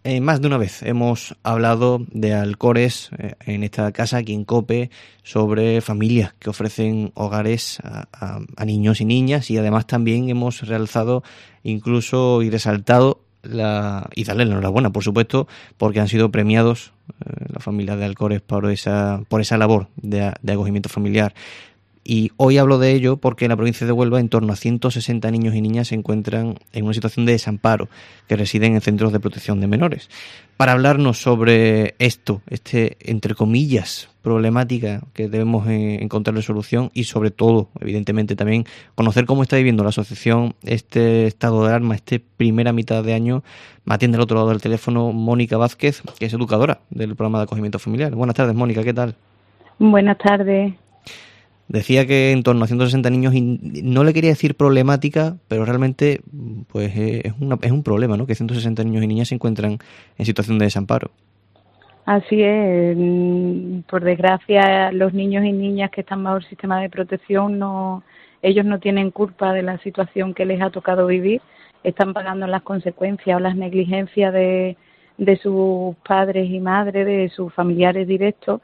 Más de una vez hemos hablado de Alcores en esta casa aquí en COPE sobre familias que ofrecen hogares a niños y niñas, y además también hemos realzado incluso y resaltado y darle la enhorabuena, por supuesto, porque han sido premiados la familia de Alcores por esa labor de acogimiento familiar. Y hoy hablo de ello porque en la provincia de Huelva en torno a 160 niños y niñas se encuentran en una situación de desamparo, que residen en centros de protección de menores. Para hablarnos sobre esto, entre comillas, problemática que debemos encontrarle solución, y sobre todo, evidentemente también, conocer cómo está viviendo la asociación este estado de alarma, primera mitad de año, me atiende al otro lado del teléfono Mónica Vázquez, que es educadora del programa de acogimiento familiar. Buenas tardes, Mónica, ¿qué tal? Buenas tardes. Decía que en torno a 160 niños, y no le quería decir problemática, pero realmente pues es un problema, ¿no? Que 160 niños y niñas se encuentran en situación de desamparo. Así es. Por desgracia, los niños y niñas que están bajo el sistema de protección, ellos no tienen culpa de la situación que les ha tocado vivir. Están pagando las consecuencias o las negligencias de sus padres y madres, de sus familiares directos,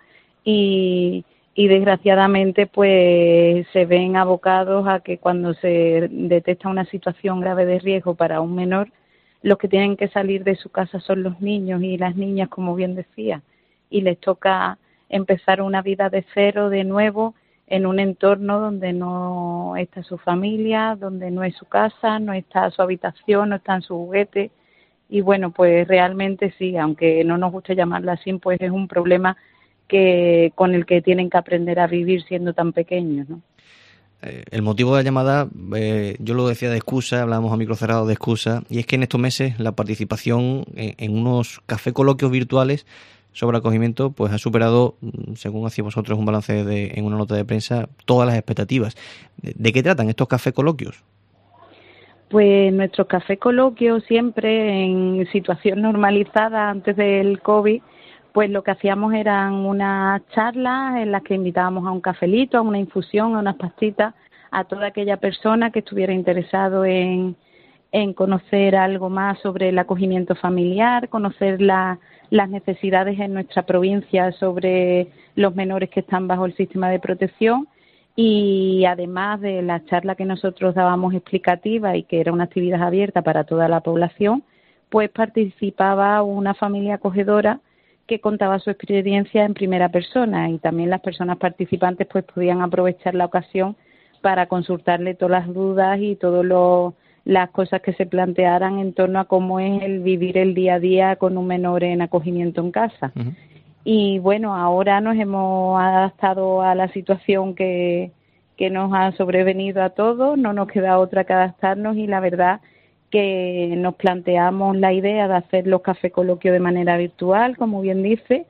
y desgraciadamente pues se ven abocados a que cuando se detecta una situación grave de riesgo para un menor, los que tienen que salir de su casa son los niños y las niñas, como bien decía, y les toca empezar una vida de cero de nuevo en un entorno donde no está su familia, donde no es su casa, no está su habitación, no están sus juguetes. Y bueno, pues realmente sí, aunque no nos guste llamarlo así, pues es un problema con el que tienen que aprender a vivir siendo tan pequeños, ¿no? El motivo de la llamada, yo lo decía de excusa, hablábamos a micro cerrado de excusa, y es que en estos meses la participación en unos café coloquios virtuales sobre acogimiento pues ha superado, según hacía vosotros un balance en una nota de prensa, todas las expectativas. ¿De qué tratan estos café coloquios? Pues nuestros café coloquios, siempre en situación normalizada antes del COVID, pues lo que hacíamos eran unas charlas en las que invitábamos a un cafelito, a una infusión, a unas pastitas, a toda aquella persona que estuviera interesado en conocer algo más sobre el acogimiento familiar, conocer las necesidades en nuestra provincia sobre los menores que están bajo el sistema de protección. Y además de la charla que nosotros dábamos explicativa y que era una actividad abierta para toda la población, pues participaba una familia acogedora que contaba su experiencia en primera persona, y también las personas participantes pues podían aprovechar la ocasión para consultarle todas las dudas y todas las cosas que se plantearan en torno a cómo es el vivir el día a día con un menor en acogimiento en casa. Uh-huh. Y bueno, ahora nos hemos adaptado a la situación que nos ha sobrevenido a todos, no nos queda otra que adaptarnos, y la verdad que nos planteamos la idea de hacer los café coloquios de manera virtual, como bien dice,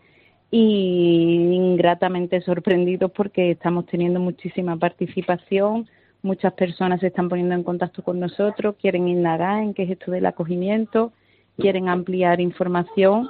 y ingratamente sorprendidos porque estamos teniendo muchísima participación, muchas personas se están poniendo en contacto con nosotros, quieren indagar en qué es esto del acogimiento, quieren ampliar información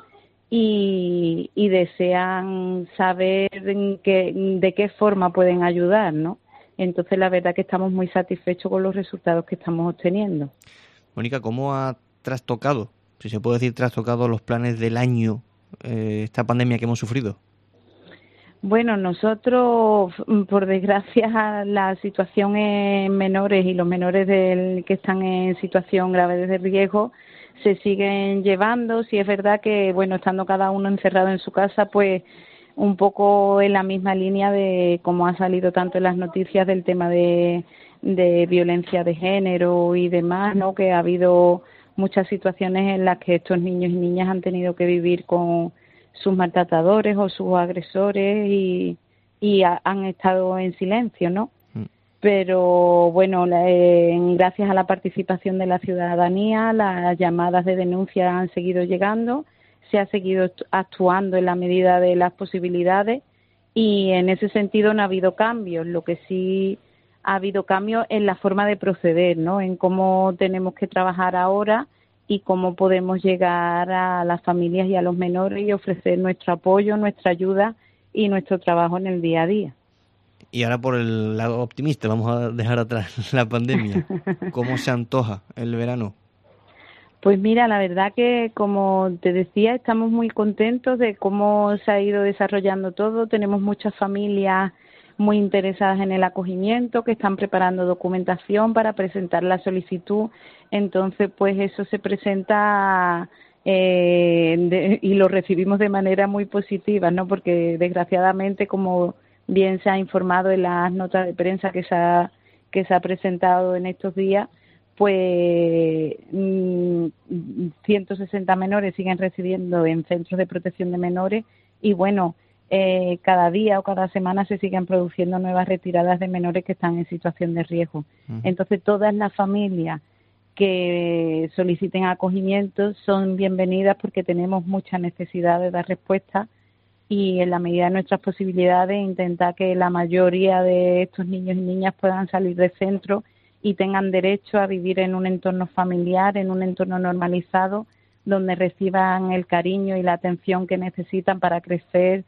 y desean saber de qué forma pueden ayudar, ¿no? Entonces la verdad que estamos muy satisfechos con los resultados que estamos obteniendo. Mónica, ¿cómo ha trastocado, si se puede decir trastocado, los planes del año esta pandemia que hemos sufrido? Bueno, nosotros, por desgracia, la situación en menores y los menores que están en situación grave de riesgo se siguen llevando. Sí es verdad que, bueno, estando cada uno encerrado en su casa, pues un poco en la misma línea de cómo ha salido tanto en las noticias del tema de violencia de género y demás, ¿no? Que ha habido muchas situaciones en las que estos niños y niñas han tenido que vivir con sus maltratadores o sus agresores y han estado en silencio, ¿no? Pero bueno, gracias a la participación de la ciudadanía, las llamadas de denuncia han seguido llegando, se ha seguido actuando en la medida de las posibilidades, y en ese sentido no ha habido cambios. Lo que sí ha habido cambios en la forma de proceder, ¿no? En cómo tenemos que trabajar ahora y cómo podemos llegar a las familias y a los menores y ofrecer nuestro apoyo, nuestra ayuda y nuestro trabajo en el día a día. Y ahora por el lado optimista, vamos a dejar atrás la pandemia. ¿Cómo se antoja el verano? Pues mira, la verdad que, como te decía, estamos muy contentos de cómo se ha ido desarrollando todo. Tenemos muchas familias muy interesadas en el acogimiento, que están preparando documentación para presentar la solicitud. Entonces, pues eso se presenta y lo recibimos de manera muy positiva, ¿no? Porque desgraciadamente, como bien se ha informado en las notas de prensa que se ha presentado en estos días, pues 160 menores siguen residiendo en centros de protección de menores y bueno, cada día o cada semana se siguen produciendo nuevas retiradas de menores que están en situación de riesgo. Entonces, todas las familias que soliciten acogimiento son bienvenidas porque tenemos mucha necesidad de dar respuesta y en la medida de nuestras posibilidades intentar que la mayoría de estos niños y niñas puedan salir del centro y tengan derecho a vivir en un entorno familiar, en un entorno normalizado, donde reciban el cariño y la atención que necesitan para crecer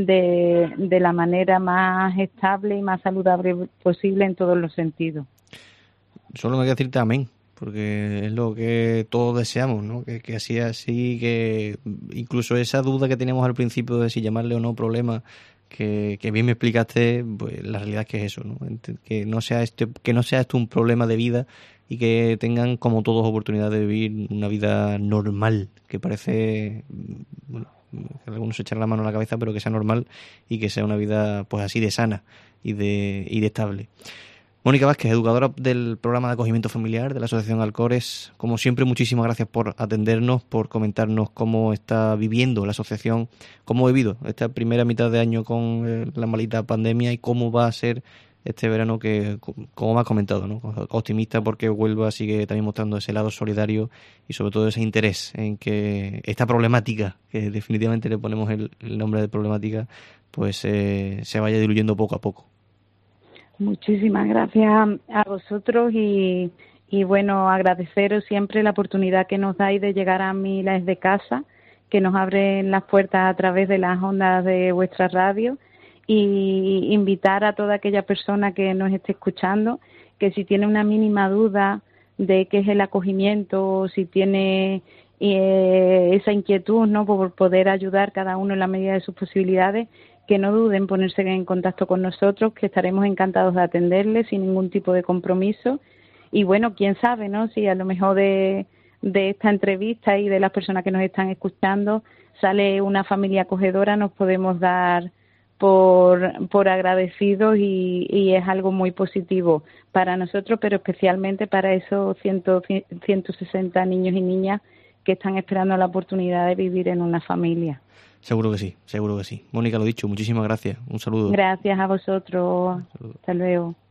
de la manera más estable y más saludable posible en todos los sentidos. Solo me queda decirte amén, porque es lo que todos deseamos, ¿no? Que así, que incluso esa duda que teníamos al principio de si llamarle o no problema, que bien me explicaste, pues la realidad es que es eso, ¿no? Que no sea esto un problema de vida y que tengan como todos oportunidad de vivir una vida normal, que parece, bueno, que algunos se echan la mano a la cabeza, pero que sea normal y que sea una vida pues así de sana y de estable. Mónica Vázquez, educadora del programa de acogimiento familiar de la Asociación Alcores. Como siempre, muchísimas gracias por atendernos, por comentarnos cómo está viviendo la asociación, cómo ha vivido esta primera mitad de año con la maldita pandemia y cómo va a ser este verano que, como me has comentado, ¿no? Optimista porque Huelva sigue también mostrando ese lado solidario y sobre todo ese interés en que esta problemática, que definitivamente le ponemos el nombre de problemática, pues se vaya diluyendo poco a poco. Muchísimas gracias a vosotros y bueno, agradeceros siempre la oportunidad que nos dais de llegar a miles de casas, que nos abren las puertas a través de las ondas de vuestra radio y invitar a toda aquella persona que nos esté escuchando que si tiene una mínima duda de qué es el acogimiento o si tiene esa inquietud, ¿no?, por poder ayudar cada uno en la medida de sus posibilidades, que no duden en ponerse en contacto con nosotros, que estaremos encantados de atenderles sin ningún tipo de compromiso. Y bueno, quién sabe, ¿no?, si a lo mejor de esta entrevista y de las personas que nos están escuchando sale una familia acogedora, nos podemos dar por agradecidos y es algo muy positivo para nosotros, pero especialmente para esos 160 niños y niñas que están esperando la oportunidad de vivir en una familia. Seguro que sí, seguro que sí. Mónica, lo dicho, muchísimas gracias. Un saludo. Gracias a vosotros. Hasta luego.